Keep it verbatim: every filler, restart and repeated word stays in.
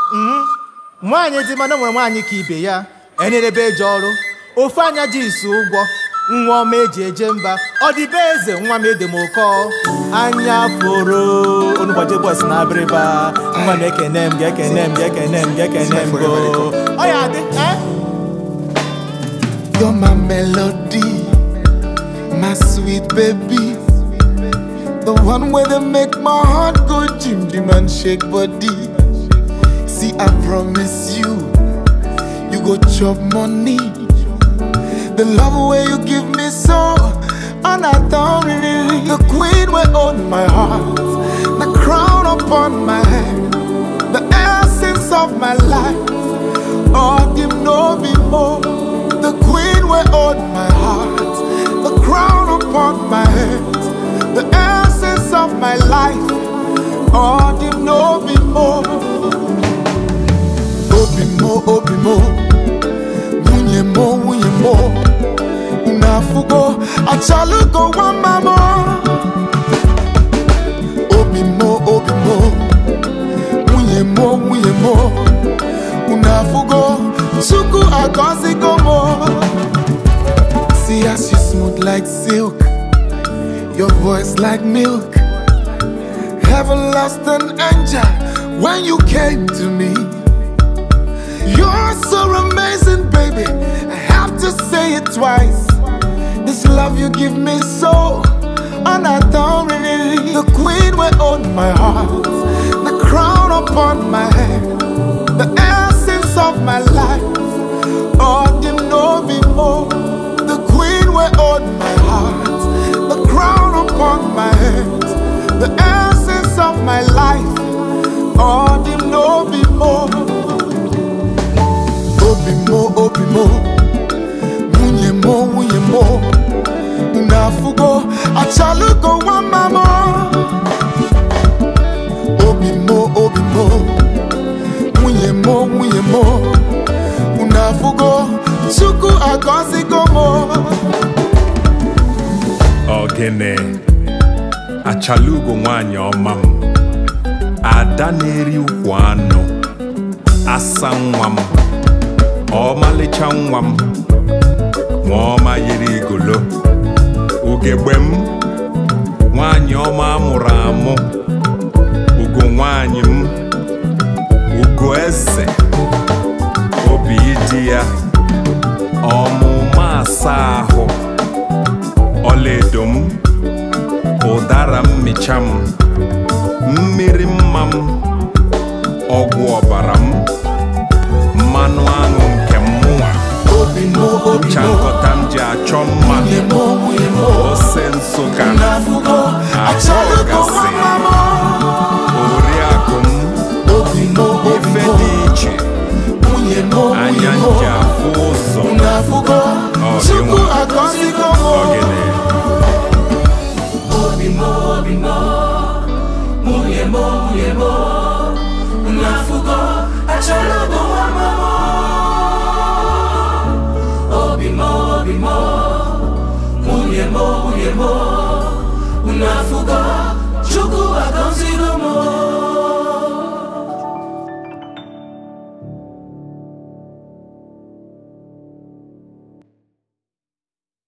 Nwaanyị dị mana nwe nwaanyị ka ibe ya enyerebe eje ọrụ ofe anya ji isu ụgwọ nwa ọma eji eje mba ọ dị be eze nwa m ede m ụkọ anya foro onugbaje bọs na abịrịba nwa m ekene m ga-ekene m ga-ekene m ga-ekene m go ọ ya dị eh? You're my melody, my sweet baby, the one where they make my heart go jim jim and shake body. See, I promise you, you go chop money. The love way you give me so, and I don't really. The queen will own my heart, the crown upon my head, the essence of my life. Oh, you know me more. The queen will own my heart, the crown upon my head, the essence of my life. Oh, you know me more. Obimo, obimo, munye mo, munye mo. Unafugo, achalugo wamamo. Obimo, obimo, munye mo, munye mo. Unafugo, suku agozi gomo. See as you smooth like silk, your voice like milk. Heaven lost an angel when you came to me. You're so amazing, baby, I have to say it twice. This love you give me so, and I don't really. The queen will own my heart, the crown upon my head, the essence of my life. Oh, you know me more. The queen will own my heart, the crown upon my head, the essence of my life. Oh, you know me more. Obimo, obimo, munye mo, munye mo. Unafugo, achalugo wamamo. Obimo, obimo, munye mo, munye mo. Unafugo, chuku agozi gomo. Ogene, achalugo nwanyị ọma m. Ada na-eri ukwu anụ, asa nwa m. Ọmalịcha nwa m, nwa ọma yiri igolo. Ugegbe m, nwanyị ọma amụrụ amụ. Ugo nwanyị m, ugo eze. Obi ịdị ya, ọmụma asa ahụ. Ọlaedo m, ụdara mmicha m. Mmiri mma m, ọgwụ ọbara m. Mmanụ aṅụ nke mmụọ ncha nkọta m ji achọ mma ose Nsụka akpọgasị oriakụ m ife dị iche anya nji afụ ụzọ Ogene Obimo, obimo, munye mo, munye mo. Unafugo, achalugo wamamo. Obimo, obimo, munye mo, munye mo. Unafugo, chuku agonzi gomo.